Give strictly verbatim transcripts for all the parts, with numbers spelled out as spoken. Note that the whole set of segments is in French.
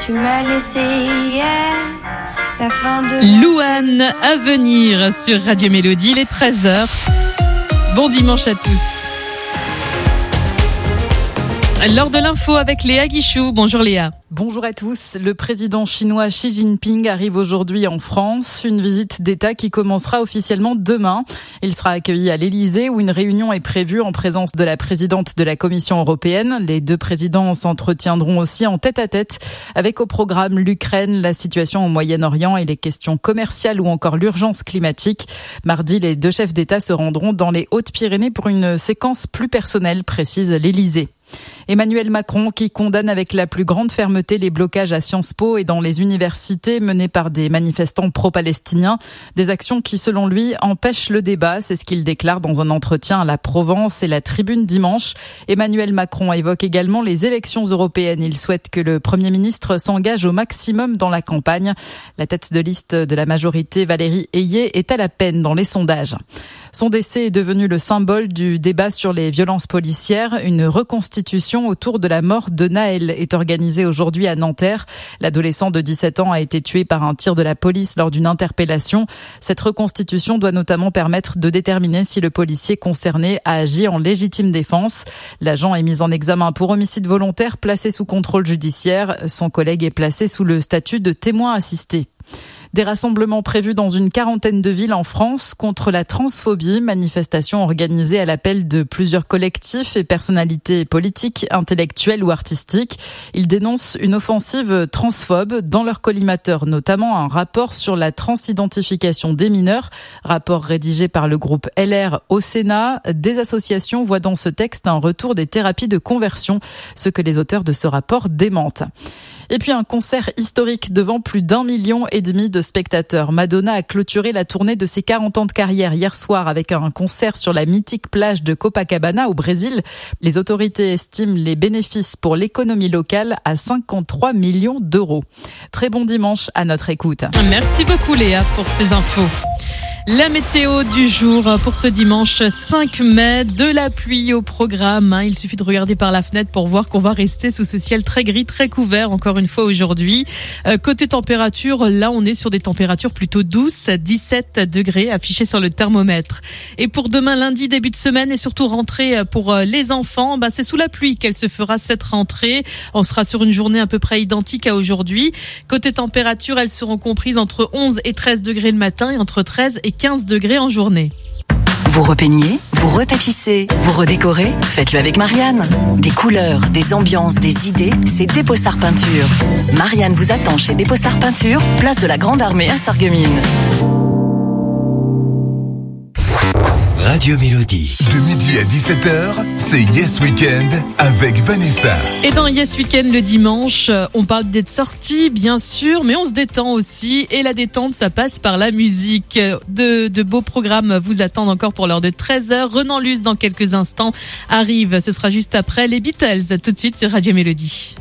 Tu m'as laissé hier la fin de Louane à venir sur Radio Mélodie, il est treize heures. Bon dimanche à tous. L'heure de l'info avec Léa Guichou. Bonjour Léa. Bonjour à tous. Le président chinois Xi Jinping arrive aujourd'hui en France. Une visite d'État qui commencera officiellement demain. Il sera accueilli à l'Élysée où une réunion est prévue en présence de la présidente de la Commission européenne. Les deux présidents s'entretiendront aussi en tête-à-tête avec au programme l'Ukraine, la situation au Moyen-Orient et les questions commerciales ou encore l'urgence climatique. Mardi, les deux chefs d'État se rendront dans les Hautes-Pyrénées pour une séquence plus personnelle, précise l'Élysée. Emmanuel Macron qui condamne avec la plus grande fermeté les blocages à Sciences Po et dans les universités menés par des manifestants pro-palestiniens. Des actions qui, selon lui, empêchent le débat. C'est ce qu'il déclare dans un entretien à la Provence et la Tribune dimanche. Emmanuel Macron évoque également les élections européennes. Il souhaite que le Premier ministre s'engage au maximum dans la campagne. La tête de liste de la majorité, Valérie Ayé, est à la peine dans les sondages. Son décès est devenu le symbole du débat sur les violences policières. Une reconstitution autour de la mort de Naël est organisée aujourd'hui à Nanterre. L'adolescent de dix-sept ans a été tué par un tir de la police lors d'une interpellation. Cette reconstitution doit notamment permettre de déterminer si le policier concerné a agi en légitime défense. L'agent est mis en examen pour homicide volontaire placé sous contrôle judiciaire. Son collègue est placé sous le statut de témoin assisté. Des rassemblements prévus dans une quarantaine de villes en France contre la transphobie, manifestation organisée à l'appel de plusieurs collectifs et personnalités politiques, intellectuelles ou artistiques. Ils dénoncent une offensive transphobe dans leur collimateur, notamment un rapport sur la transidentification des mineurs, rapport rédigé par le groupe L R au Sénat. Des associations voient dans ce texte un retour des thérapies de conversion, ce que les auteurs de ce rapport démentent. Et puis un concert historique devant plus d'un million et demi de spectateurs. Madonna a clôturé la tournée de ses quarante ans de carrière hier soir avec un concert sur la mythique plage de Copacabana au Brésil. Les autorités estiment les bénéfices pour l'économie locale à cinquante-trois millions d'euros. Très bon dimanche à notre écoute. Merci beaucoup Léa pour ces infos. La météo du jour pour ce dimanche cinq mai, de la pluie au programme. Il suffit de regarder par la fenêtre pour voir qu'on va rester sous ce ciel très gris, très couvert encore une fois aujourd'hui. Euh, côté température, là on est sur des températures plutôt douces, dix-sept degrés affichés sur le thermomètre. Et pour demain lundi, début de semaine et surtout rentrée pour les enfants, bah c'est sous la pluie qu'elle se fera cette rentrée. On sera sur une journée à peu près identique à aujourd'hui. Côté température, elles seront comprises entre onze et treize degrés le matin et entre treize et quinze degrés en journée. Vous repeignez, vous retapissez, vous redécorez, faites-le avec Marianne. Des couleurs, des ambiances, des idées, c'est Dépossard Peinture. Marianne vous attend chez Dépossard Peinture, place de la Grande Armée à Sarreguemines. Radio Mélodie. De midi à dix-sept heures, c'est Yes Weekend avec Vanessa. Et dans Yes Weekend le dimanche, on parle d'être sorti, bien sûr, mais on se détend aussi. Et la détente, ça passe par la musique. De, de beaux programmes vous attendent encore pour l'heure de treize heures. Renan Luce, dans quelques instants, arrive. Ce sera juste après les Beatles. Tout de suite sur Radio Mélodie.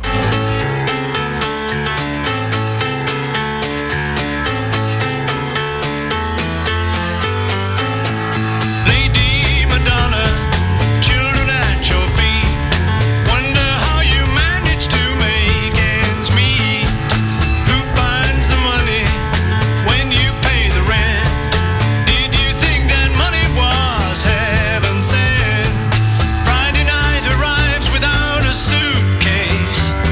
Friday night arrives without a suitcase.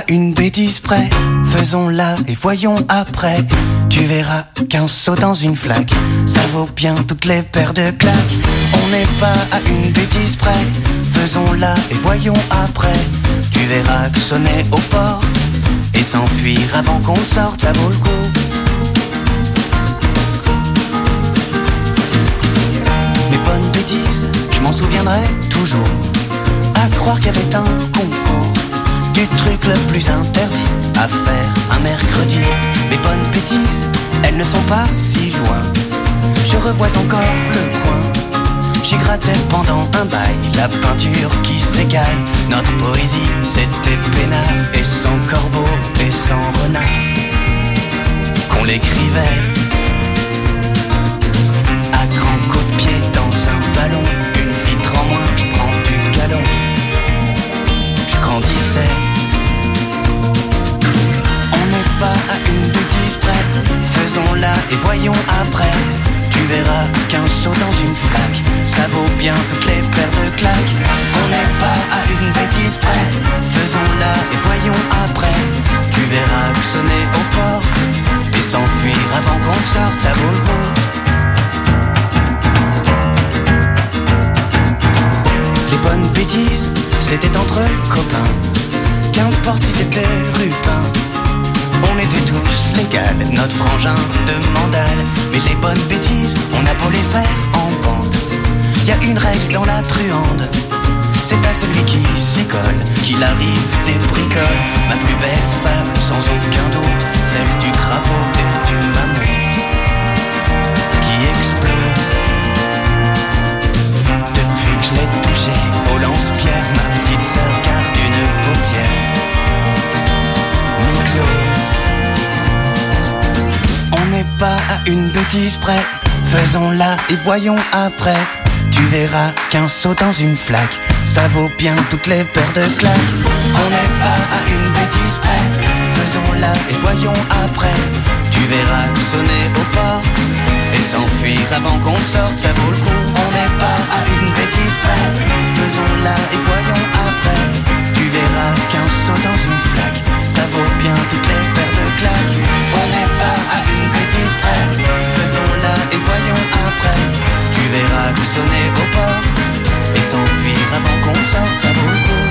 une bêtise près, faisons-la et voyons après. Tu verras qu'un saut dans une flaque, ça vaut bien toutes les paires de claques. On n'est pas à une bêtise près, faisons-la et voyons après. Tu verras que sonner au port et s'enfuir avant qu'on sorte, ça vaut le coup. Mes bonnes bêtises, je m'en souviendrai toujours. À croire qu'il y avait un concours du truc le plus interdit à faire un mercredi. Mes bonnes bêtises, elles ne sont pas si loin. Je revois encore le coin. J'y grattais pendant un bail la peinture qui s'écaille. Notre poésie, c'était peinard et sans corbeau et sans renard qu'on l'écrivait à grands coups de pied dans un ballon. Une vitre en moins, je prends du galon. Je grandissais. On n'est pas à une bêtise près, faisons-la et voyons après. Tu verras qu'un saut dans une flaque, ça vaut bien toutes les paires de claques. On n'est pas à une bêtise près, faisons-la et voyons après. Tu verras que sonner au port et s'enfuir avant qu'on sorte, ça vaut le coup. Les bonnes bêtises, c'était entre copains, qu'importe si t'étais rupin. On était tous légal, notre frangin de mandale. Mais les bonnes bêtises, on a beau les faire en bande. Y a une règle dans la truande, c'est à celui qui s'y colle qu'il arrive des bricoles. Ma plus belle femme, sans aucun doute, celle du crapaud et du mammouth qui explose. Depuis que je l'ai touché au lance-pierre, ma petite sœur garde une paupière mi-close. On n'est pas à une bêtise près, faisons-la et voyons après. Tu verras qu'un saut dans une flaque, ça vaut bien toutes les paires de claques. On n'est pas à une bêtise près, faisons-la et voyons après. Tu verras que sonner au port et s'enfuir avant qu'on sorte, ça vaut le coup. On n'est pas à une bêtise près, faisons-la et voyons après. Tu verras qu'un saut dans une flaque, ça vaut bien toutes les paires de claques. On n'est pas à une bêtise près, faisons-la et voyons après. Tu verras que sonner au port et s'enfuir avant qu'on sorte, ça vaut le coup.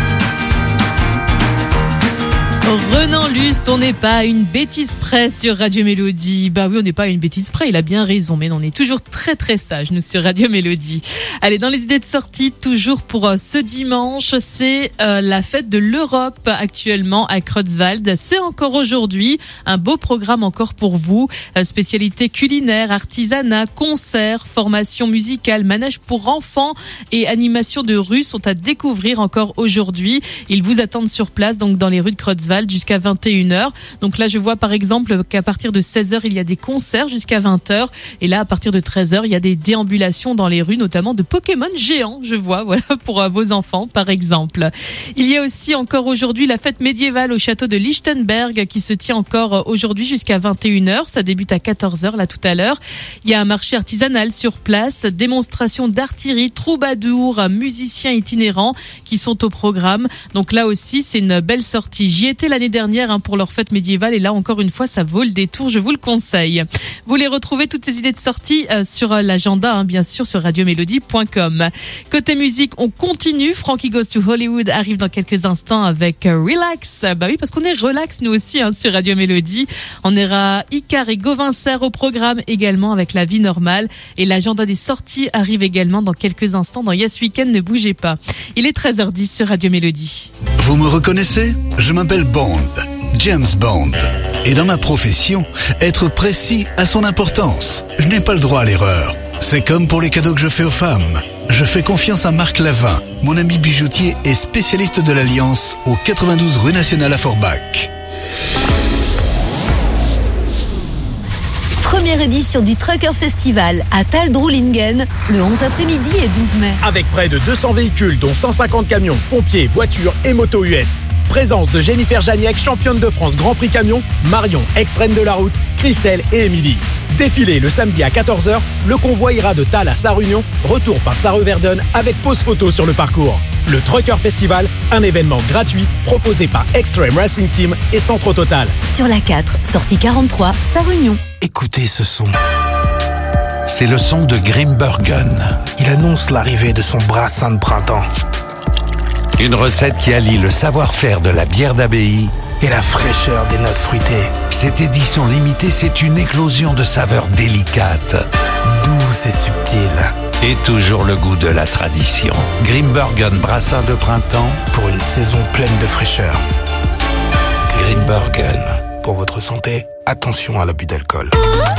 Renan Luce, on n'est pas à une bêtise près sur Radio Mélodie. Bah oui, on n'est pas à une bêtise près, il a bien raison, mais on est toujours très très sage, nous, sur Radio Mélodie. Allez, dans les idées de sortie, toujours pour euh, ce dimanche, c'est euh, la fête de l'Europe actuellement à Creutzwald. C'est encore aujourd'hui, un beau programme encore pour vous. Euh, spécialité culinaire, artisanat, concerts, formation musicale, manège pour enfants et animation de rue sont à découvrir encore aujourd'hui. Ils vous attendent sur place, donc dans les rues de Creutzwald, jusqu'à vingt et une heures. Donc là, je vois par exemple qu'à partir de seize heures, il y a des concerts jusqu'à vingt heures. Et là, à partir de treize heures, il y a des déambulations dans les rues, notamment de Pokémon géants, je vois, voilà, pour euh, vos enfants, par exemple. Il y a aussi encore aujourd'hui la fête médiévale au château de Lichtenberg qui se tient encore aujourd'hui jusqu'à vingt et une heures. Ça débute à quatorze heures, là, tout à l'heure. Il y a un marché artisanal sur place, démonstration d'artillerie, troubadours, musiciens itinérants qui sont au programme. Donc là aussi, c'est une belle sortie. J'y étais l'année dernière hein, pour leur fête médiévale et là encore une fois ça vaut le détour, je vous le conseille. Vous les retrouvez toutes ces idées de sortie euh, sur euh, l'agenda hein, bien sûr sur radio mélodie point com. Côté musique, on continue. Frankie Goes to Hollywood arrive dans quelques instants avec euh, Relax. Bah oui, parce qu'on est relax nous aussi hein, sur Radio Mélodie. On ira Icar et Gauvin Serre au programme également avec La Vie Normale et l'agenda des sorties arrive également dans quelques instants dans Yes Weekend, ne bougez pas. Il est treize heures dix sur Radio Mélodie. Vous me reconnaissez ? Je m'appelle Bond, James Bond. Et dans ma profession, être précis a son importance. Je n'ai pas le droit à l'erreur. C'est comme pour les cadeaux que je fais aux femmes. Je fais confiance à Marc Lavin, mon ami bijoutier et spécialiste de l'Alliance au quatre-vingt-douze rue Nationale à Forbach. Première édition du Trucker Festival à Taldrou-Lingen, le onze après-midi et douze mai. Avec près de deux cents véhicules, dont cent cinquante camions, pompiers, voitures et motos U S. Présence de Jennifer Janiek, championne de France Grand Prix Camion, Marion, ex-reine de la route, Christelle et Émilie. Défilé le samedi à quatorze heures, le convoi ira de Tal à Sarre-Union, retour par Sarre-Verdun avec pause photo sur le parcours. Le Trucker Festival, un événement gratuit proposé par Extreme Racing Team et Centro Total. Sur la quatre, sortie quarante-trois, Sarre-Union. Écoutez ce son. C'est le son de Grimbergen. Il annonce l'arrivée de son brassin de printemps. Une recette qui allie le savoir-faire de la bière d'abbaye et la fraîcheur des notes fruitées. Cette édition limitée, c'est une éclosion de saveurs délicates, douces et subtiles. Et toujours le goût de la tradition. Grimbergen brassin de printemps pour une saison pleine de fraîcheur. Grimbergen. Pour votre santé, attention à l'abus d'alcool.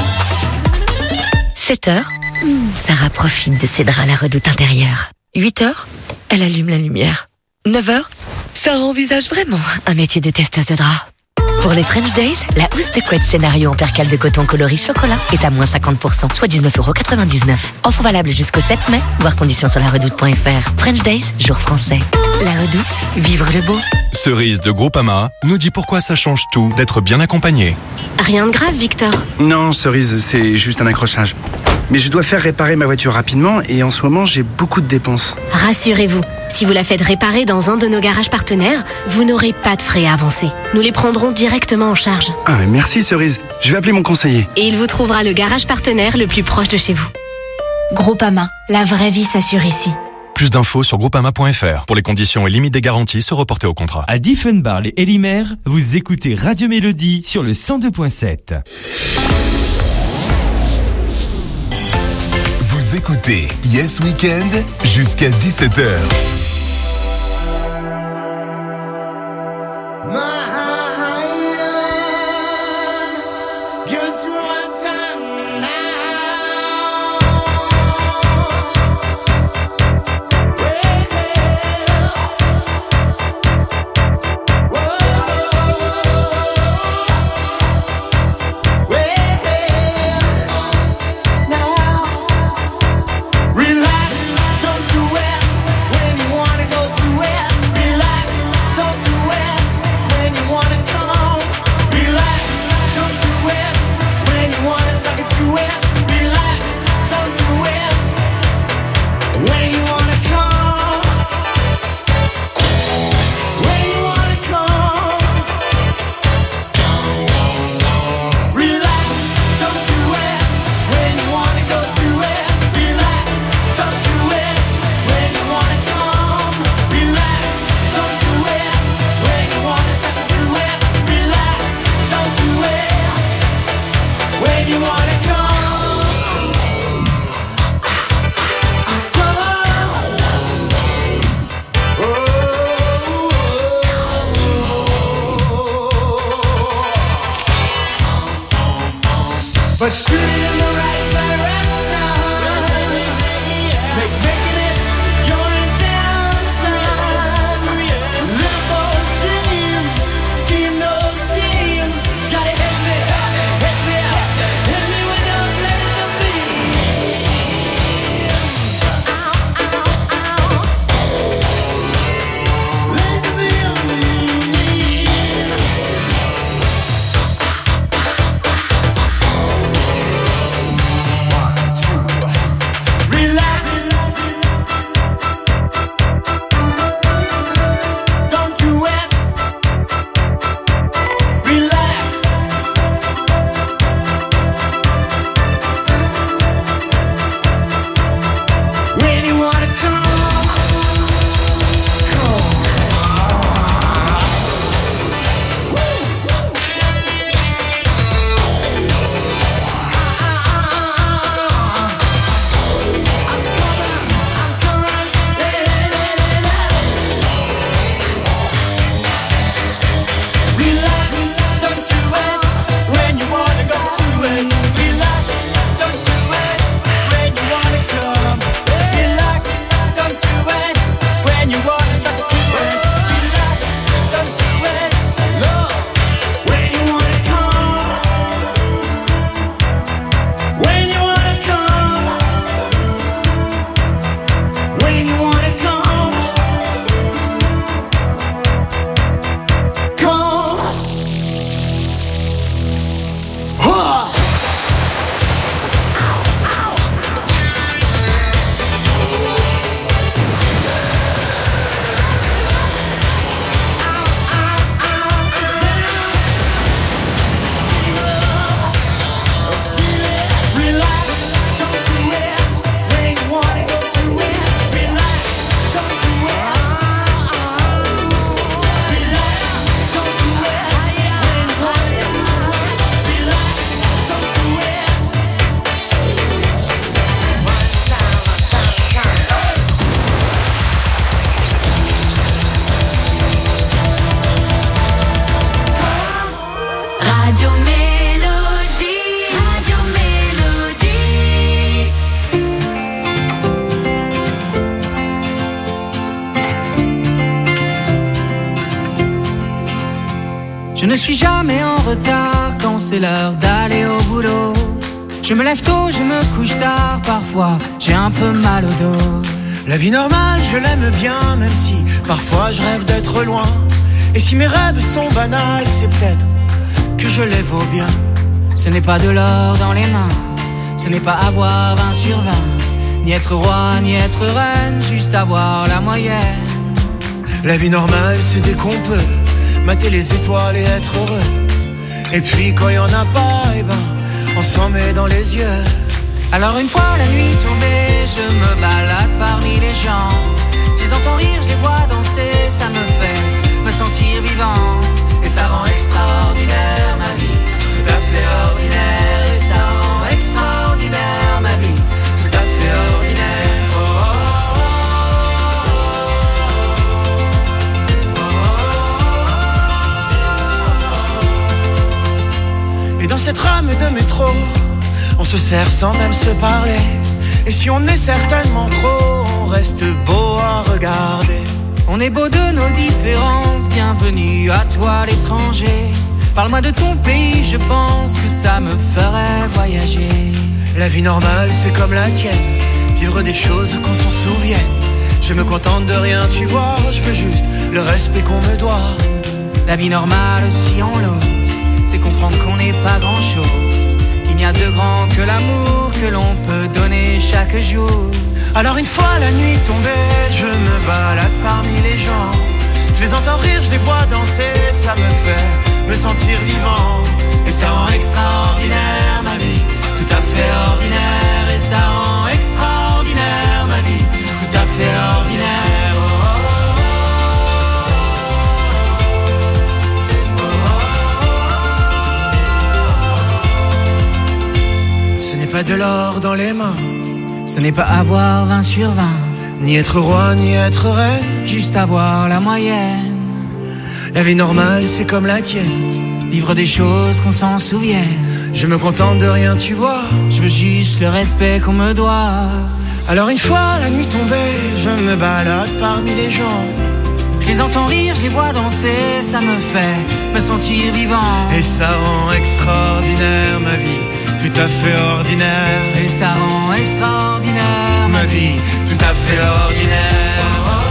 sept heures, Sarah profite de ses draps à la redoute intérieure. huit heures, elle allume la lumière. neuf heures, Sarah envisage vraiment un métier de testeuse de draps. Pour les French Days, la housse de couette scénario en percale de coton coloris chocolat est à moins cinquante pour cent, soit dix-neuf euros quatre-vingt-dix-neuf. Offre valable jusqu'au sept mai, voir conditions sur la redoute point f r. French Days, jour français. La redoute, vivre le beau. Cerise de Groupama nous dit pourquoi ça change tout d'être bien accompagné. Rien de grave, Victor. Non, Cerise, c'est juste un accrochage. Mais je dois faire réparer ma voiture rapidement et en ce moment, j'ai beaucoup de dépenses. Rassurez-vous, si vous la faites réparer dans un de nos garages partenaires, vous n'aurez pas de frais à avancer. Nous les prendrons directement en charge. Ah, mais merci Cerise. Je vais appeler mon conseiller. Et il vous trouvera le garage partenaire le plus proche de chez vous. Groupama, la vraie vie s'assure ici. Plus d'infos sur groupama point f r. Pour les conditions et limites des garanties, se reporter au contrat. À Diefenbach et Elimer, vous écoutez Radio Mélodie sur le cent deux point sept. Vous écoutez Yes Weekend jusqu'à dix-sept heures. Je ne suis jamais en retard quand c'est l'heure d'aller au boulot. Je me lève tôt, je me couche tard, parfois j'ai un peu mal au dos. La vie normale, je l'aime bien, même si parfois je rêve d'être loin. Et si mes rêves sont banals, c'est peut-être que je les vaux bien. Ce n'est pas de l'or dans les mains, ce n'est pas avoir vingt sur vingt, ni être roi, ni être reine, juste avoir la moyenne. La vie normale, c'est dès qu'on peut mater les étoiles et être heureux. Et puis quand il y en a pas, eh ben, on s'en met dans les yeux. Alors une fois la nuit tombée, je me balade parmi les gens. Je les entends rire, je les vois danser, ça me fait me sentir vivant. Et ça rend extraordinaire ma vie, tout à fait ordinaire. Et ça rend extraordinaire ma vie, tout à fait ordinaire. Oh, oh, oh, oh. Et dans cette rame de métro, on se serre sans même se parler. Et si on est certainement trop, on reste beau à regarder. On est beau de nos différences, bienvenue à toi l'étranger. Parle-moi de ton pays, je pense que ça me ferait voyager. La vie normale, c'est comme la tienne, vivre des choses qu'on s'en souvienne. Je me contente de rien, tu vois, je veux juste le respect qu'on me doit. La vie normale, si on l'ose, c'est comprendre qu'on n'est pas grand-chose. Il n'y a de grand que l'amour que l'on peut donner chaque jour. Alors une fois la nuit tombée, je me balade parmi les gens. Je les entends rire, je les vois danser, ça me fait me sentir vivant. Et ça rend extraordinaire ma vie, tout à fait ordinaire. Et ça rend extraordinaire ma vie, tout à fait ordinaire. Oh, oh, oh. Ce n'est pas de l'or dans les mains, ce n'est pas avoir vingt sur vingt, ni être roi, ni être reine, juste avoir la moyenne. La vie normale, c'est comme la tienne, vivre des choses qu'on s'en souvienne. Je me contente de rien, tu vois, je veux juste le respect qu'on me doit. Alors une fois la nuit tombée, je me balade parmi les gens. Je les entends rire, je les vois danser, ça me fait me sentir vivant. Et ça rend extraordinaire ma vie, tout à fait ordinaire. Et ça rend extraordinaire ma vie, tout à fait ordinaire. Oh, oh,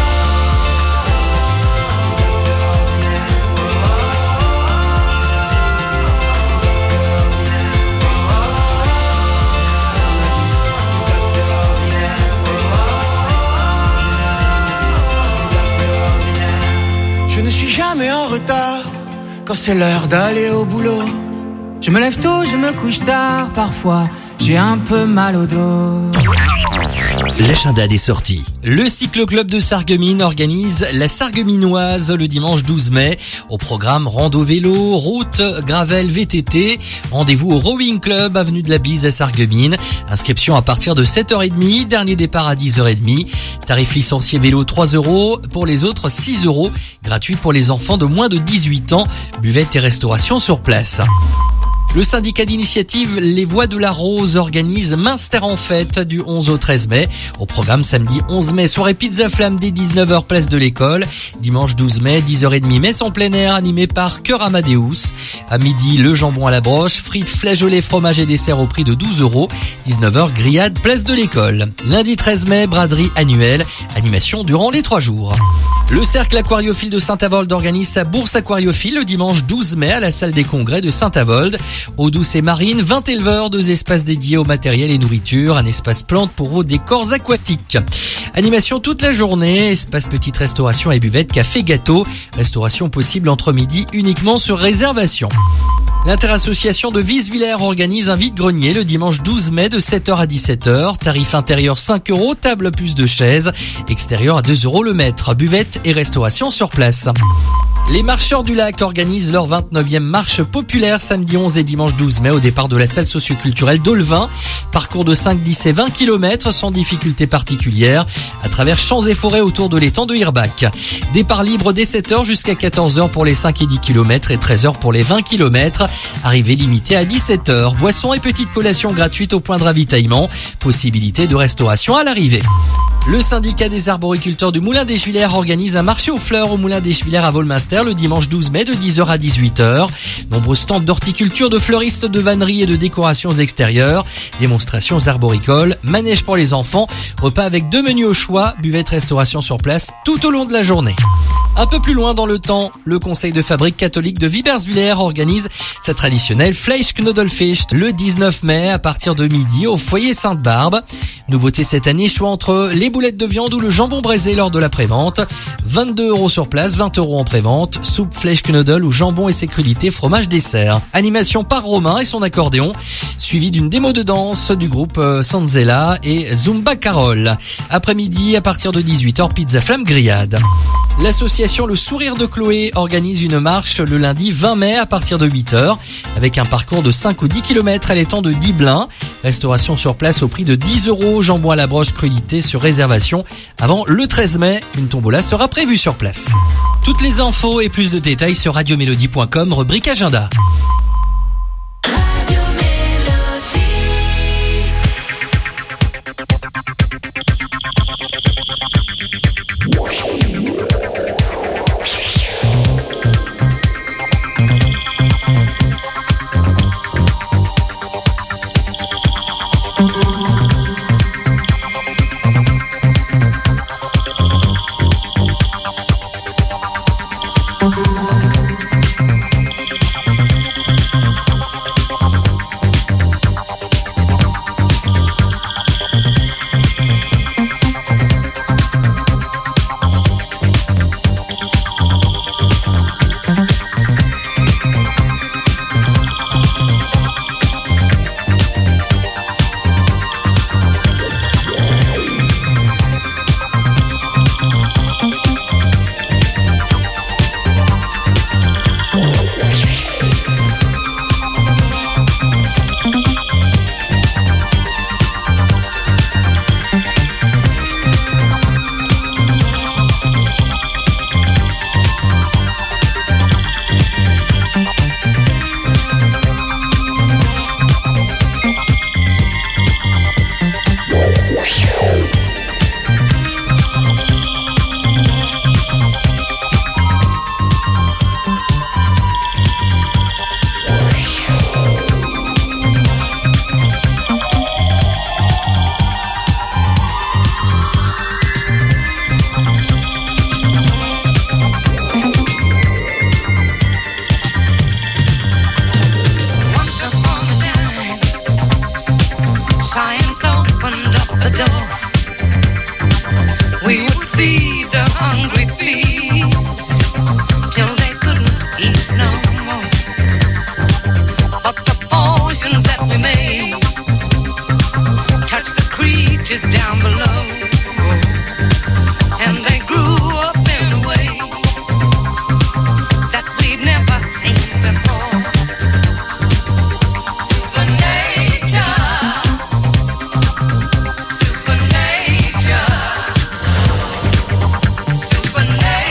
je ne suis jamais en retard quand c'est l'heure d'aller au boulot. Je me lève tôt, je me couche tard, parfois j'ai un peu mal au dos. L'agenda des sorties. Le cyclo-club de Sarreguemines organise la Sarregueminoise le dimanche douze mai. Au programme rando vélo, route, gravel, V T T. Rendez-vous au Rowing Club, avenue de la Bise à Sarreguemines. Inscription à partir de sept heures trente, dernier départ à dix heures trente. Tarif licencié vélo trois euros, pour les autres six euros. Gratuit pour les enfants de moins de dix-huit ans. Buvette et restauration sur place. Le syndicat d'initiative Les Voix de la Rose organise Münster en fête du onze au treize mai. Au programme samedi onze mai, soirée pizza flamme dès dix-neuf heures place de l'école. Dimanche douze mai, dix heures trente, messe en plein air animée par Chœur Amadeus. À midi, le jambon à la broche, frites, flageolets, fromage et dessert au prix de douze euros. dix-neuf heures, grillade place de l'école. Lundi treize mai, braderie annuelle. Animation durant les trois jours. Le cercle aquariophile de Saint-Avold organise sa bourse aquariophile le dimanche douze mai à la salle des congrès de Saint-Avold. Eau douce et marine, vingt éleveurs, deux espaces dédiés au matériel et nourriture, un espace plante pour des corps aquatiques. Animation toute la journée, espace petite restauration et buvette, café, gâteau. Restauration possible entre midi uniquement sur réservation. L'interassociation de Visvillers organise un vide-grenier le dimanche douze mai de sept heures à dix-sept heures. Tarif intérieur cinq euros, table plus de chaises. Extérieur à deux euros le mètre. Buvette et restauration sur place. Les marcheurs du lac organisent leur vingt-neuvième marche populaire samedi onze et dimanche douze mai au départ de la salle socioculturelle d'Olvin. Parcours de cinq, dix et vingt kilomètres sans difficulté particulière à travers champs et forêts autour de l'étang de Hirbach. Départ libre dès sept heures jusqu'à quatorze heures pour les cinq et dix kilomètres et treize heures pour les vingt kilomètres. Arrivée limitée à dix-sept heures. Boissons et petites collations gratuites au point de ravitaillement. Possibilité de restauration à l'arrivée. Le syndicat des arboriculteurs du Moulin des Julières organise un marché aux fleurs au Moulin des Julières à Volminster le dimanche douze mai de dix heures à dix-huit heures. Nombreux stands d'horticulture, de fleuristes, de vanneries et de décorations extérieures. Démonstrations arboricoles, manège pour les enfants, repas avec deux menus au choix, buvette restauration sur place tout au long de la journée. Un peu plus loin dans le temps, le conseil de fabrique catholique de Wiberswiller organise sa traditionnelle Fleischknödelfisch le dix-neuf mai à partir de midi au foyer Sainte-Barbe. Nouveauté cette année, choix entre les boulettes de viande ou le jambon braisé lors de la prévente. vingt-deux euros sur place, vingt euros en prévente. Soupe Fleischknödel ou jambon et ses crudités, fromage dessert. Animation par Romain et son accordéon, suivi d'une démo de danse du groupe Sanzella et Zumba Carole. Après-midi, à partir de dix-huit heures, pizza flamme grillade. L'association Le Sourire de Chloé organise une marche le lundi vingt mai à partir de huit heures avec un parcours de cinq ou dix kilomètres à l'étang de Diblin. Restauration sur place au prix de dix euros, jambon à la broche crudité sur réservation avant le treize mai. Une tombola sera prévue sur place. Toutes les infos et plus de détails sur radio mélodie point com, rubrique agenda. Super nature.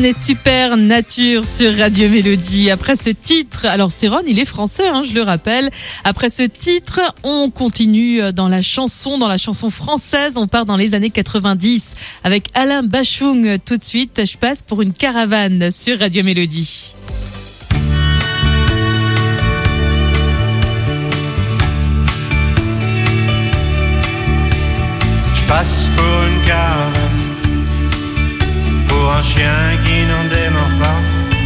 et Super Nature sur Radio Mélodie. Après ce titre, alors Céron, il est français, hein, je le rappelle. Après ce titre, on continue dans la chanson, dans la chanson française. On part dans les années quatre-vingt-dix avec Alain Bachung. Tout de suite, je passe pour une caravane sur Radio Mélodie. Je passe pour une caravane, pour un chien qui n'en démord pas.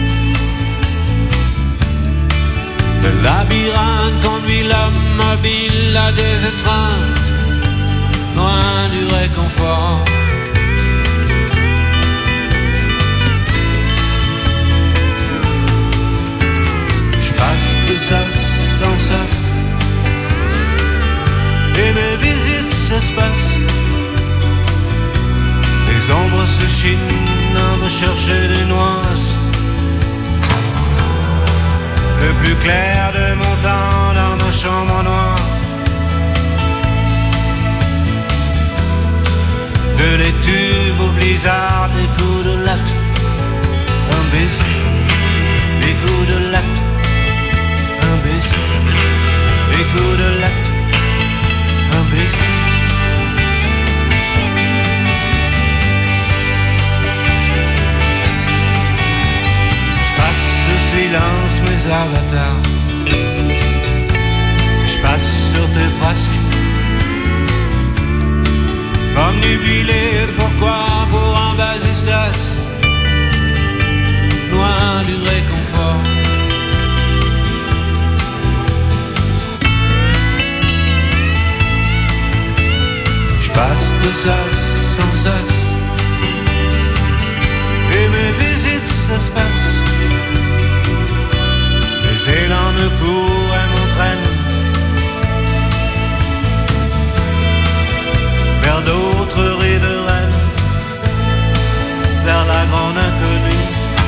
Le labyrinthe conduit l'homme mobile à des étreintes, loin du réconfort. Je passe de sas en sas, et mes visites s'espacent. Les ombres se chinent à me chercher des noises. Le plus clair de mon temps dans ma chambre noire. De l'étuve au blizzard, des coups de latte, un baiser, des coups de latte, un baiser, des coups de latte, un baiser. Silence mes avatars. Je passe sur tes frasques, omnubilé, pourquoi pour un vasistas, loin du réconfort. Je passe de sas en sas, et mes visites s'espacent. Les élans me courent et m'entraînent vers d'autres riveraines, vers la grande inconnue,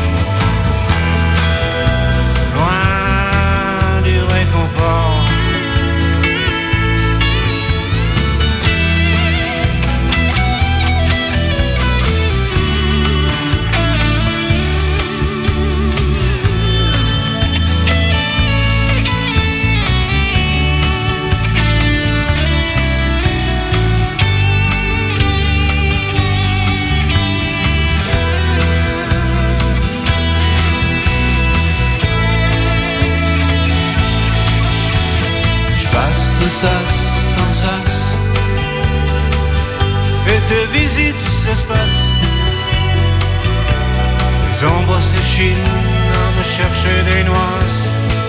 loin du réconfort. Sas en sas, et tes visites s'espacent. Les ombres s'échinent à me chercher des noises.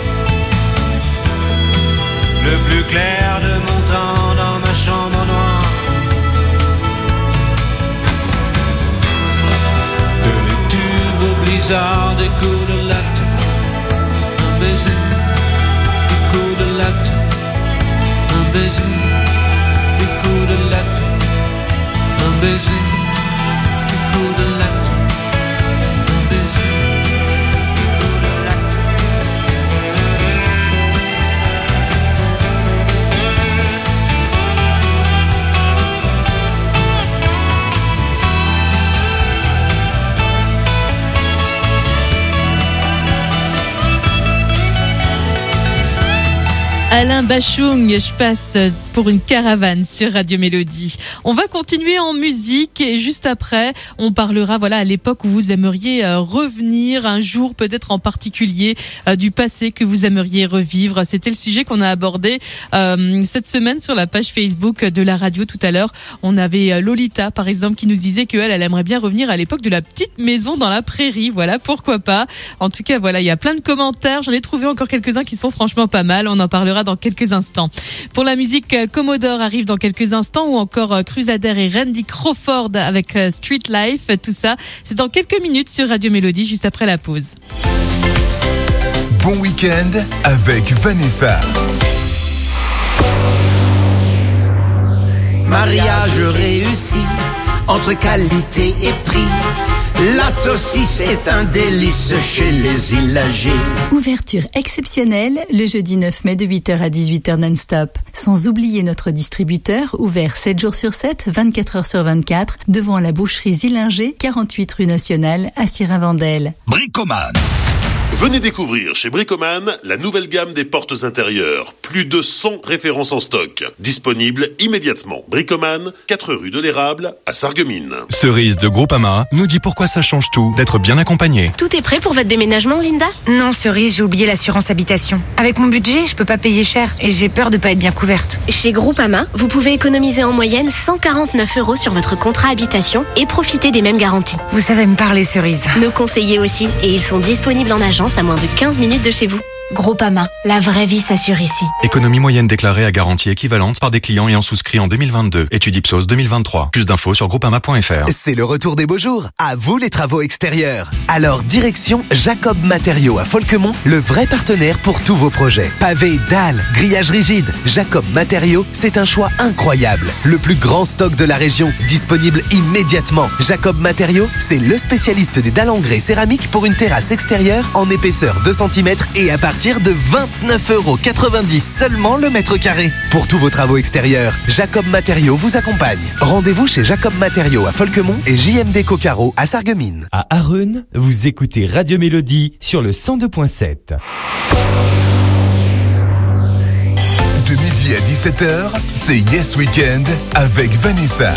Le plus clair de mon temps dans ma chambre noire. De l'étuve au blizzard, des coups de latte, un baiser, des coups de latte. Un baiser, des coups de latte, un baiser, des coups de latte, un baiser, des coups de latte. Alain Bachung, je passe pour une caravane sur Radio Mélodie. On va continuer en musique et juste après, on parlera voilà à l'époque où vous aimeriez euh, revenir un jour peut-être en particulier euh, du passé que vous aimeriez revivre. C'était le sujet qu'on a abordé euh, cette semaine sur la page Facebook de la radio tout à l'heure. On avait euh, Lolita par exemple qui nous disait qu'elle elle aimerait bien revenir à l'époque de la petite maison dans la prairie. Voilà, pourquoi pas. En tout cas, voilà, il y a plein de commentaires. J'en ai trouvé encore quelques-uns qui sont franchement pas mal. On en parlera dans quelques instants. Pour la musique, Commodore arrive dans quelques instants ou encore Crusader et Randy Crawford avec Street Life. Tout ça, c'est dans quelques minutes sur Radio Mélodie, juste après la pause. Bon week-end avec Vanessa. Marie mariage réussi, entre qualité et prix. La saucisse est un délice chez les Illagers. Ouverture exceptionnelle le jeudi neuf mai de huit heures à dix-huit heures non-stop. Sans oublier notre distributeur ouvert sept jours sur sept, vingt-quatre heures sur vingt-quatre devant la boucherie Zillinger, quarante-huit rue Nationale à Sirin-Vendel. Bricoman. Venez découvrir chez Bricoman la nouvelle gamme des portes intérieures. Plus de cent références en stock. Disponibles immédiatement. Bricoman, quatre rue de l'Érable à Sarreguemines. Cerise de Groupama nous dit pourquoi ça change tout d'être bien accompagné. Tout est prêt pour votre déménagement, Linda? Non, Cerise, j'ai oublié l'assurance habitation. Avec mon budget, je peux pas payer cher et j'ai peur de pas être bien couverte. Chez Groupama, vous pouvez économiser en moyenne cent quarante-neuf euros sur votre contrat habitation et profiter des mêmes garanties. Vous savez me parler, Cerise. Nos conseillers aussi, et ils sont disponibles en agence à moins de quinze minutes de chez vous. Groupama, la vraie vie s'assure ici. Économie moyenne déclarée à garantie équivalente par des clients ayant souscrit en deux mille vingt-deux. Étude Ipsos deux mille vingt-trois. Plus d'infos sur groupama point f r. C'est le retour des beaux jours. À vous les travaux extérieurs. Alors direction Jacob Matériaux à Folquemont, le vrai partenaire pour tous vos projets. Pavés, dalles, grillages rigides. Jacob Matériaux, c'est un choix incroyable. Le plus grand stock de la région, disponible immédiatement. Jacob Matériaux, c'est le spécialiste des dalles en grès céramique pour une terrasse extérieure en épaisseur deux centimètres et à partir de vingt-neuf euros quatre-vingt-dix seulement le mètre carré. Pour tous vos travaux extérieurs, Jacob Matériaux vous accompagne. Rendez-vous chez Jacob Matériaux à Folquemont et J M D Cocaro à Sarreguemines. À Arreune, vous écoutez Radio Mélodie sur le cent deux point sept. De midi à dix-sept heures, c'est Yes Weekend avec Vanessa.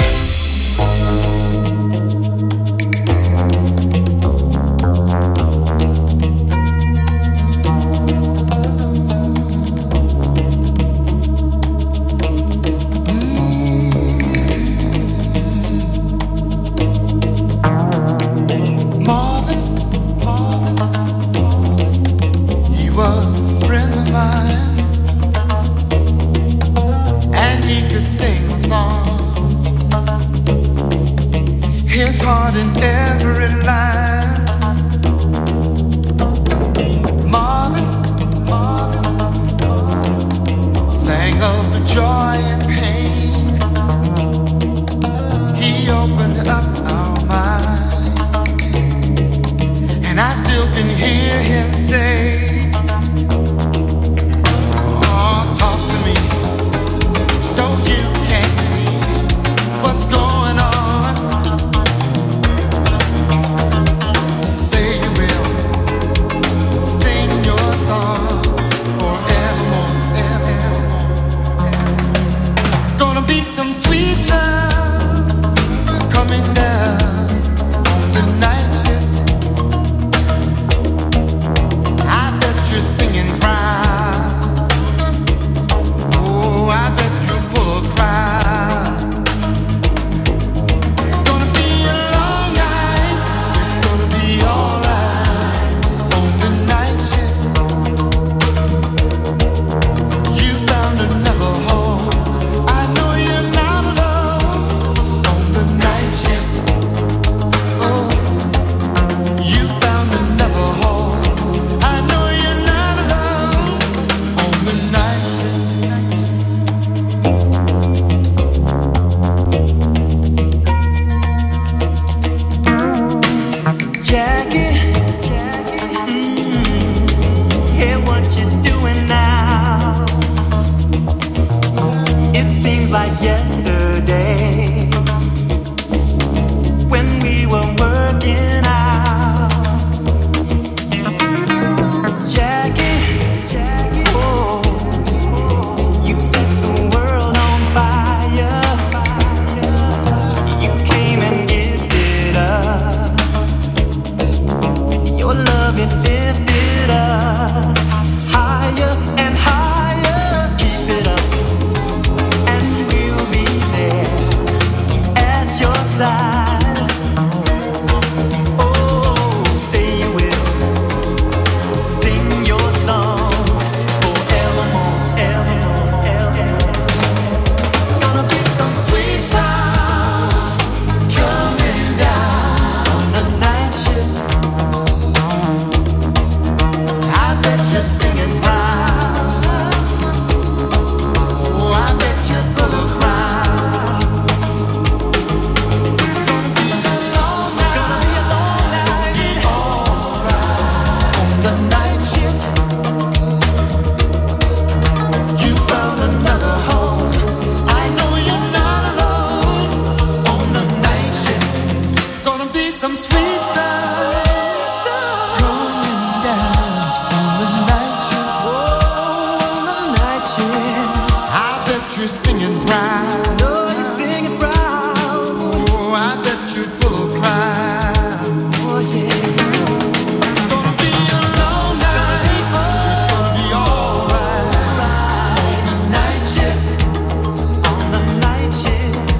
it proud. No, you sing it proud. Oh, I bet you pull a crowd. Oh, yeah. It's gonna be a long night. It's gonna be alright. Night shift. On the night shift.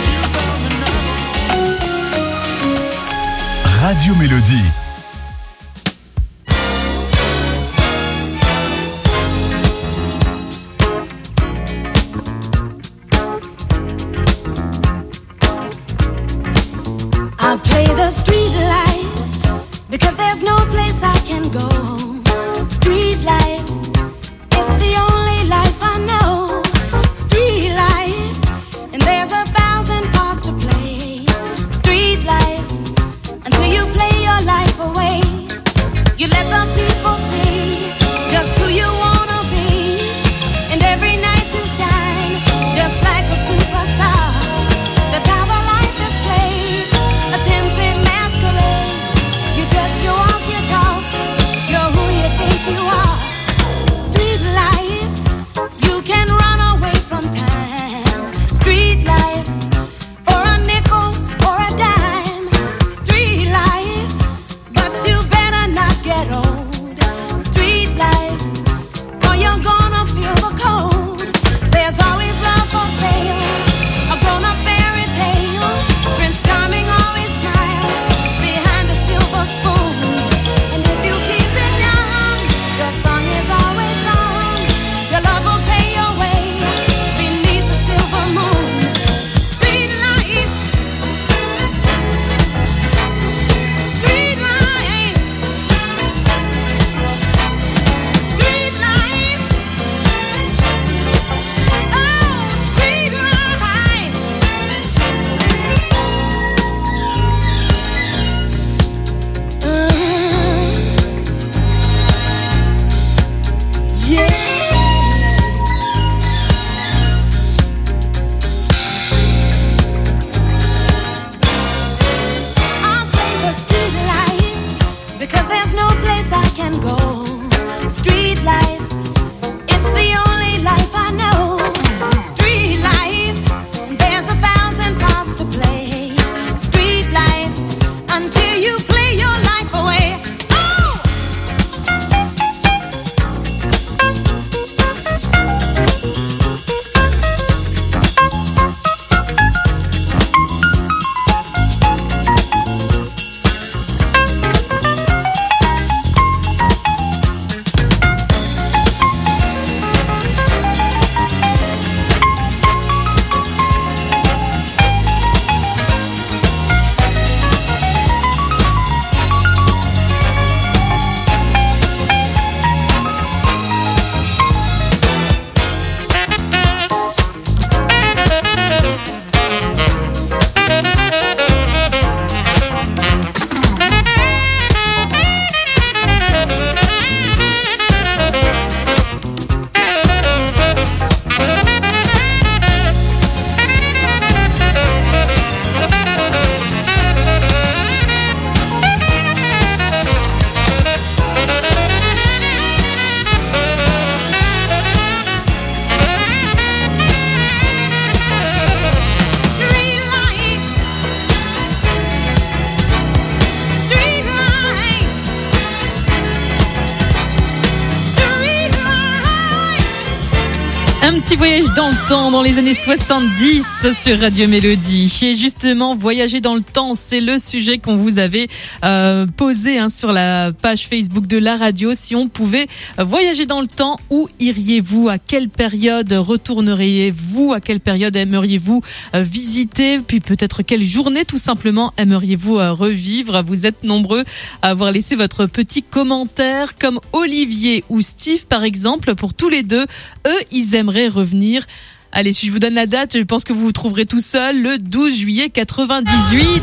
Radio Mélodie. I play the street life because there's no place I can go. Street life, it's the only life I know. Street life, and there's a thousand parts to play. Street life, until you play your life away. You let the people see just who you wanna be, and every night you shine just like a superstar. That's how the life is played. A ten-cent masquerade. You dress, you walk, you talk. You're who you think you are. Street life, you can run away from time. Street life, for a nickel or a dime. Street life, but you better not get old. Street life, or you're gonna feel the cold. There's always love for sale, a grown-up fairy tale. Prince Charming always smiles behind a silver spoon. And if you keep it young, your song is always on. Your love will pay your way beneath the silver moon. Street life, street life, street life. Oh, street life. Because there's no place I can go. Street life, it's the only life I know. Street life, there's a thousand parts to play. Street life, until you play your life away. Oh! Un petit voyage dans le temps, dans les années soixante-dix sur Radio Mélodie. Et justement, voyager dans le temps, c'est le sujet qu'on vous avait euh, posé hein, sur la page Facebook de la radio. Si on pouvait voyager dans le temps, où iriez-vous? À quelle période retourneriez-vous? À quelle période aimeriez-vous euh, visiter? Puis peut-être quelle journée tout simplement aimeriez-vous euh, revivre? Vous êtes nombreux à avoir laissé votre petit commentaire, comme Olivier ou Steve par exemple. Pour tous les deux, eux, ils aimeraient revenir. Allez, si je vous donne la date, je pense que vous vous trouverez tout seul, le douze juillet quatre-vingt-dix-huit.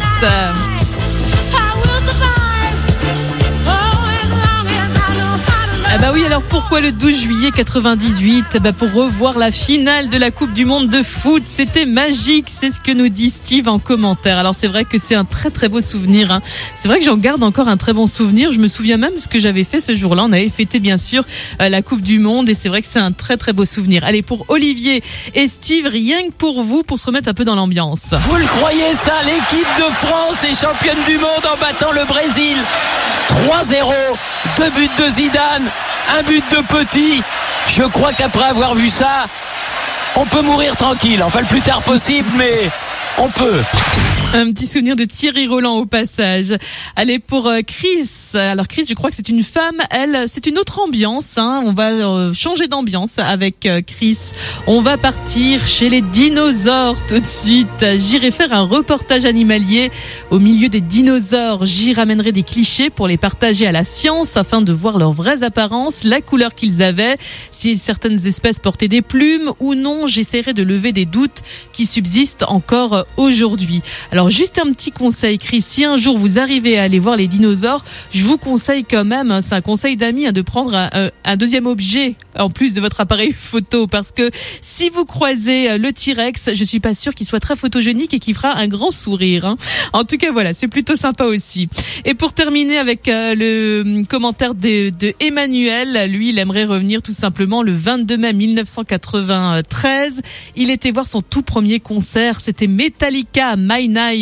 Ah bah oui, alors pourquoi le douze juillet quatre-vingt-dix-huit? Bah pour revoir la finale de la Coupe du Monde de foot. C'était magique, c'est ce que nous dit Steve en commentaire. Alors c'est vrai que c'est un très très beau souvenir, hein. C'est vrai que j'en garde encore un très bon souvenir. Je me souviens même de ce que j'avais fait ce jour-là. On avait fêté bien sûr euh, la Coupe du Monde et c'est vrai que c'est un très très beau souvenir. Allez, pour Olivier et Steve, rien que pour vous, pour se remettre un peu dans l'ambiance. Vous le croyez ça? L'équipe de France est championne du monde en battant le Brésil. trois zéro, deux buts de Zidane, un but de Petit. Je crois qu'après avoir vu ça, on peut mourir tranquille. Enfin, le plus tard possible, mais on peut. Un petit souvenir de Thierry Roland au passage. Allez, pour euh, Chris. Alors Chris, je crois que c'est une femme. Elle, c'est une autre ambiance, hein. On va euh, changer d'ambiance avec euh, Chris. On va partir chez les dinosaures tout de suite. J'irai faire un reportage animalier au milieu des dinosaures. J'y ramènerai des clichés pour les partager à la science afin de voir leurs vraies apparences, la couleur qu'ils avaient, si certaines espèces portaient des plumes ou non. J'essaierai de lever des doutes qui subsistent encore aujourd'hui. Alors juste un petit conseil, Chris, si un jour vous arrivez à aller voir les dinosaures, je vous conseille quand même, c'est un conseil d'amis, hein, de prendre un, un deuxième objet en plus de votre appareil photo, parce que si vous croisez le T-Rex, je suis pas sûre qu'il soit très photogénique et qu'il fera un grand sourire, hein. En tout cas voilà, c'est plutôt sympa aussi. Et pour terminer avec euh, le commentaire de, de Emmanuel, lui il aimerait revenir tout simplement le vingt-deux mai mille neuf cent quatre-vingt-treize. Il était voir son tout premier concert, c'était Metallica à Mannheim.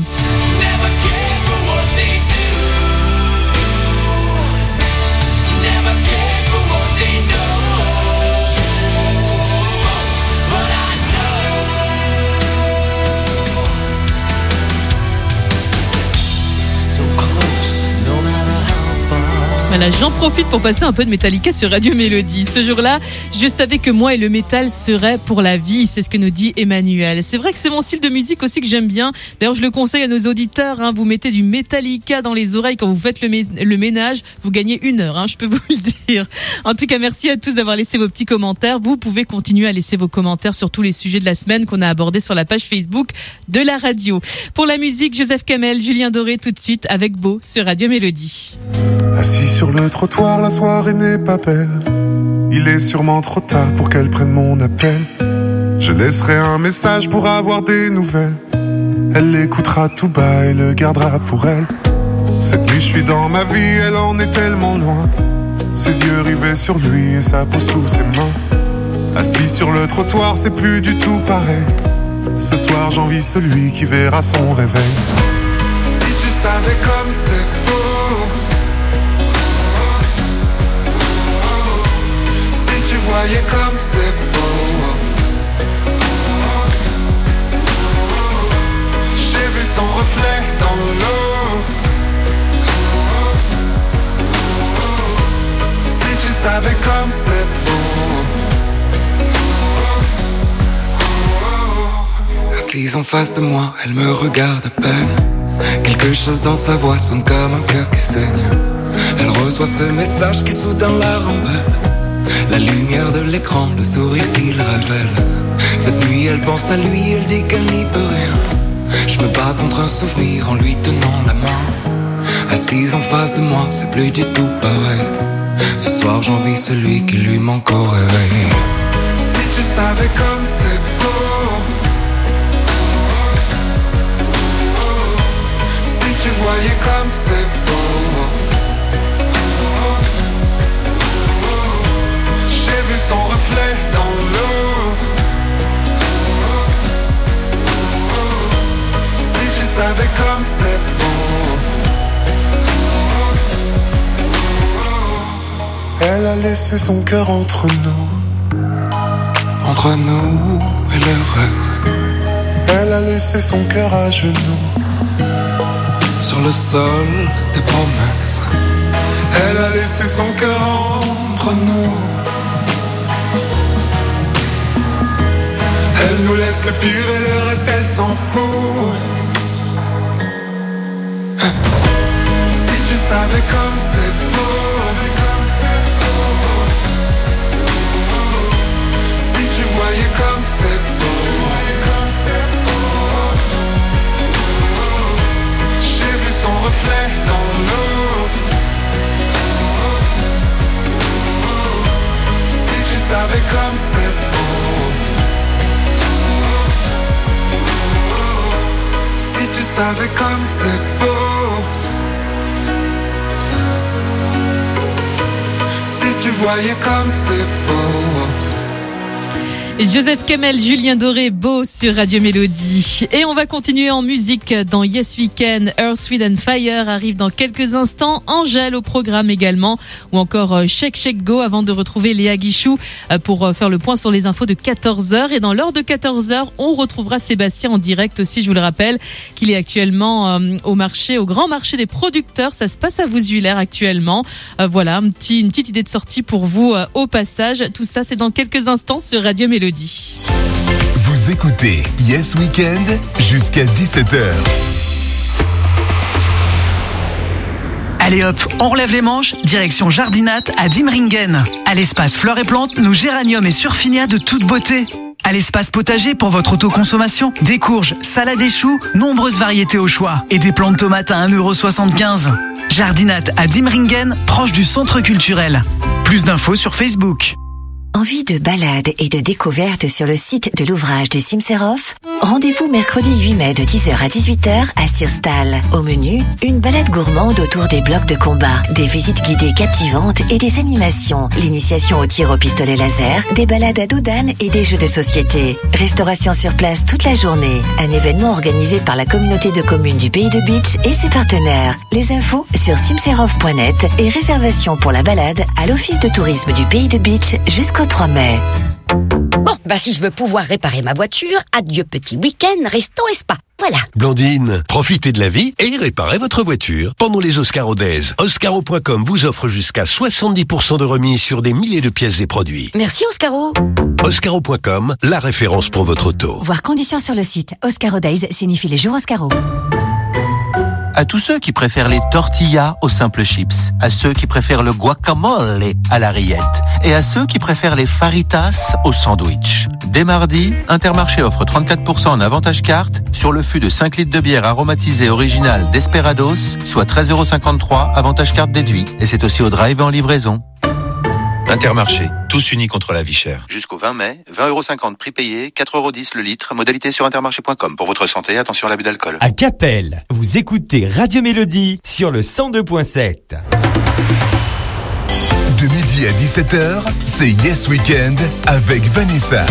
Voilà, j'en profite pour passer un peu de Metallica sur Radio Mélodie. Ce jour-là, je savais que moi et le métal seraient pour la vie. C'est ce que nous dit Emmanuel. C'est vrai que c'est mon style de musique aussi que j'aime bien. D'ailleurs, je le conseille à nos auditeurs, hein. Vous mettez du Metallica dans les oreilles quand vous faites le, mé- le ménage. Vous gagnez une heure, hein, je peux vous le dire. En tout cas, merci à tous d'avoir laissé vos petits commentaires. Vous pouvez continuer à laisser vos commentaires sur tous les sujets de la semaine qu'on a abordés sur la page Facebook de la radio. Pour la musique, Joseph Kamel, Julien Doré, tout de suite avec Beau sur Radio Mélodie. Assis sur le trottoir, la soirée n'est pas belle. Il est sûrement trop tard pour qu'elle prenne mon appel. Je laisserai un message pour avoir des nouvelles. Elle l'écoutera tout bas et le gardera pour elle. Cette nuit je suis dans ma vie, elle en est tellement loin. Ses yeux rivés sur lui et sa peau sous ses mains. Assis sur le trottoir, c'est plus du tout pareil. Ce soir j'envie celui qui verra son réveil. Si tu savais comme c'est beau. Tu voyais comme c'est beau. J'ai vu son reflet dans l'eau. Si tu savais comme c'est beau. Assise en face de moi, elle me regarde à peine. Quelque chose dans sa voix sonne comme un cœur qui saigne. Elle reçoit ce message qui soudain la rembelle. La lumière de l'écran, le sourire qu'il révèle. Cette nuit elle pense à lui, elle dit qu'elle n'y peut rien. Je me bats contre un souvenir en lui tenant la main. Assise en face de moi, c'est plus du tout pareil. Ce soir j'envie celui qui lui manque au réveil. Si tu savais comme c'est beau. Si tu voyais comme c'est beau. J'ai vu son reflet dans l'eau. Si tu savais comme c'est beau. Elle a laissé son cœur entre nous. Entre nous et le reste. Elle a laissé son cœur à genoux. Sur le sol des promesses. Elle a laissé son cœur entre nous. Elle nous laisse le pire et le reste elle s'en fout. Si tu savais comme c'est beau. Si tu voyais comme c'est beau. J'ai vu son reflet dans l'eau. savais comme c'est beau. Si tu voyais comme c'est beau. Joseph Kamel, Julien Doré, beau sur Radio Mélodie. Et on va continuer en musique dans Yes Weekend. Earth, Wind and Fire arrive dans quelques instants. Angèle au programme également. Ou encore Shake Shake Go avant de retrouver Léa Guichou pour faire le point sur les infos de quatorze heures. Et dans l'heure de quatorze heures, on retrouvera Sébastien en direct aussi. Je vous le rappelle qu'il est actuellement au marché, au grand marché des producteurs. Ça se passe à Vousuilaire actuellement. Voilà, un petit, une petite idée de sortie pour vous au passage. Tout ça, c'est dans quelques instants sur Radio Mélodie. Vous écoutez Yes Weekend jusqu'à dix-sept heures. Allez hop, on relève les manches, direction Jardinat à Dimringen. À l'espace fleurs et plantes, nos géraniums et surfinia de toute beauté. À l'espace potager pour votre autoconsommation, des courges, salades et choux, nombreuses variétés au choix. Et des plants de tomates à un euro soixante-quinze. Jardinat à Dimringen, proche du centre culturel. Plus d'infos sur Facebook. Envie de balade et de découverte sur le site de l'ouvrage du Cimserhof? Rendez-vous mercredi huit mai de dix heures à dix-huit heures à Sirstal. Au menu, une balade gourmande autour des blocs de combat, des visites guidées captivantes et des animations, l'initiation au tir au pistolet laser, des balades à doudane et des jeux de société. Restauration sur place toute la journée. Un événement organisé par la communauté de communes du Pays de Beach et ses partenaires. Les infos sur cimserhof point net et réservation pour la balade à l'office de tourisme du Pays de Beach jusqu'au trois mai. Bon, bah si je veux pouvoir réparer ma voiture, adieu petit week-end, resto et spa. Voilà. Blandine, profitez de la vie et réparez votre voiture. Pendant les Oscaro Days, Oscaro point com vous offre jusqu'à soixante-dix pour cent de remise sur des milliers de pièces et produits. Merci Oscaro. Oscaro point com, la référence pour votre auto. Voir conditions sur le site. Oscaro Days signifie les jours Oscaro. À tous ceux qui préfèrent les tortillas aux simples chips, à ceux qui préfèrent le guacamole à la rillette et à ceux qui préfèrent les faritas au sandwich. Dès mardi, Intermarché offre trente-quatre pour cent en avantage carte sur le fût de cinq litres de bière aromatisée originale Desperados, soit treize euros cinquante-trois, avantage carte déduit. Et c'est aussi au drive et en livraison. Intermarché, tous unis contre la vie chère. Jusqu'au vingt mai, vingt euros cinquante prix payé, quatre euros dix le litre, modalité sur intermarché point com. Pour votre santé, attention à l'abus d'alcool. À Capelle, vous écoutez Radio Mélodie sur le cent deux point sept. De midi à dix-sept heures, c'est Yes Weekend avec Vanessa.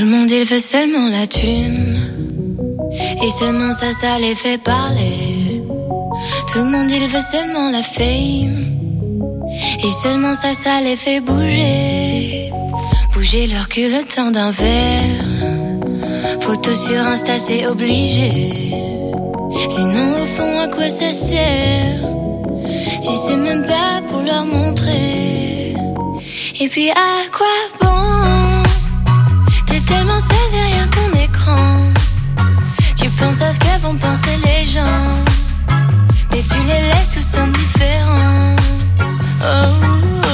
le monde il veut seulement la thune. Et seulement ça, ça les fait parler. Tout le monde il veut seulement la fame. Et seulement ça, ça les fait bouger. Bouger leur cul le temps d'un verre. Photo sur Insta c'est obligé. Sinon au fond à quoi ça sert si c'est même pas pour leur montrer. Et puis à quoi bon? T'es tellement seul derrière ton écran. Tu penses à ce que vont penser les gens, mais tu les laisses tous indifférents. Oh, oh.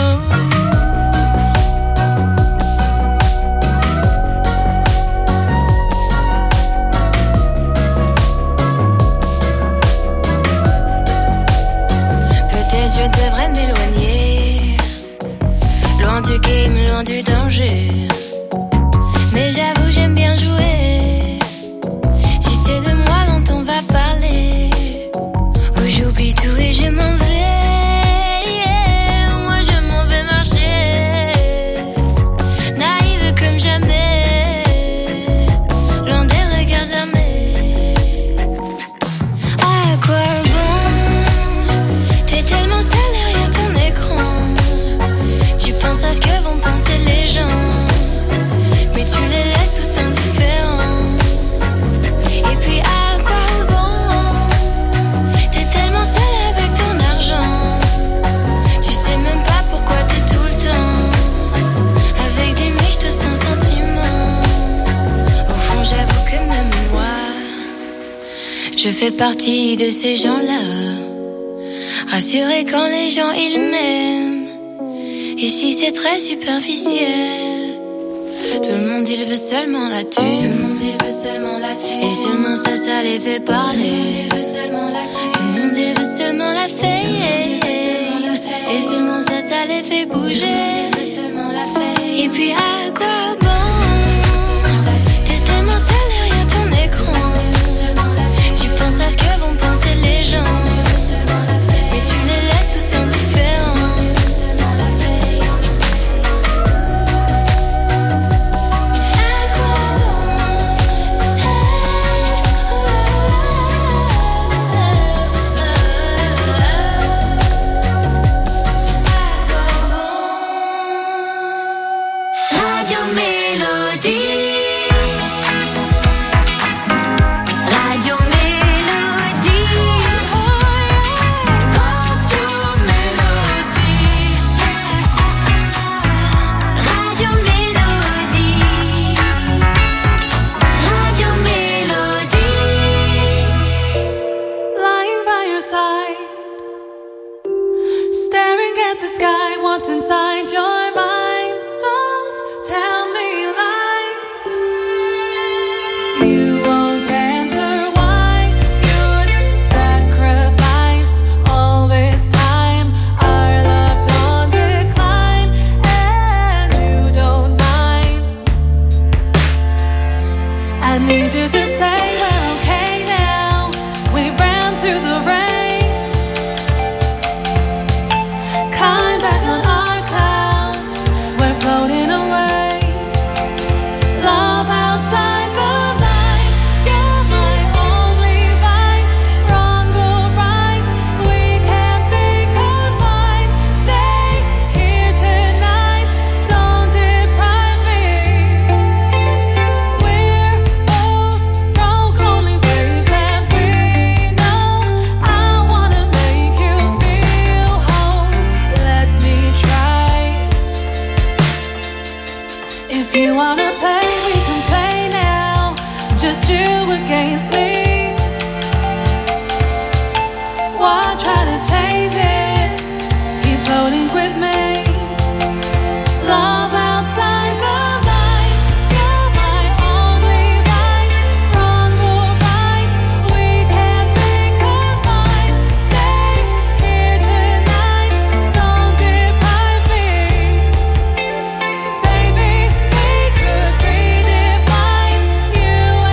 Peut-être je devrais m'éloigner, loin du game, loin du danger. Mais j'avoue j'aime bien jouer. Si c'est de moi dont on va parler, où j'oublie tout et je m'en vais. À ce que vont penser les gens, mais tu les laisses tous indifférents. Et puis à quoi bon? T'es tellement seul avec ton argent. Tu sais même pas pourquoi t'es tout le temps avec des miches de sans sentiments. Au fond j'avoue que même moi, je fais partie de ces gens-là, rassurés quand les gens ils m'aiment. Ici c'est très superficiel. Tout le monde il veut seulement la thune. Tout le monde il veut seulement la thune. Et seulement ça, ça les fait parler. Tout le monde il veut seulement la thune. Tout le monde il veut seulement la fête. Et seulement ça, ça les fait bouger. Tout le monde il veut seulement la fête. Et puis à quoi bon? T'es tellement seul derrière ton écran. Tu penses à ce que vont penser les gens, mais tu les laisses tous indifférents.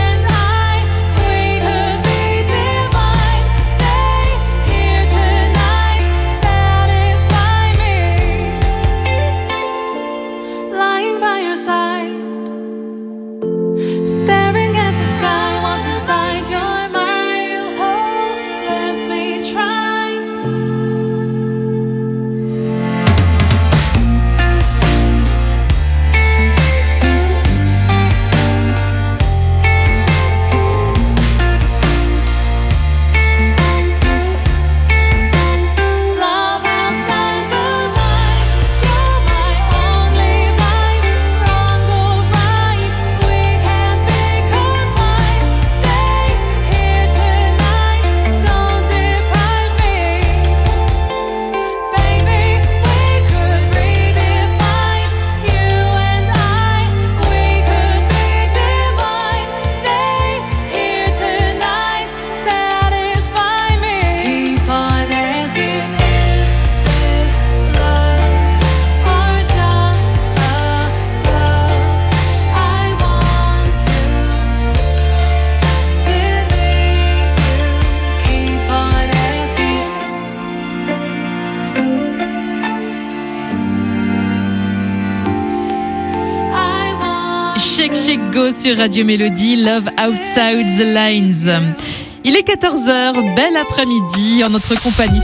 Tonight Chico sur Radio Mélodie, Love Outside the Lines. Il est quatorze heures, bel après-midi en notre compagnie.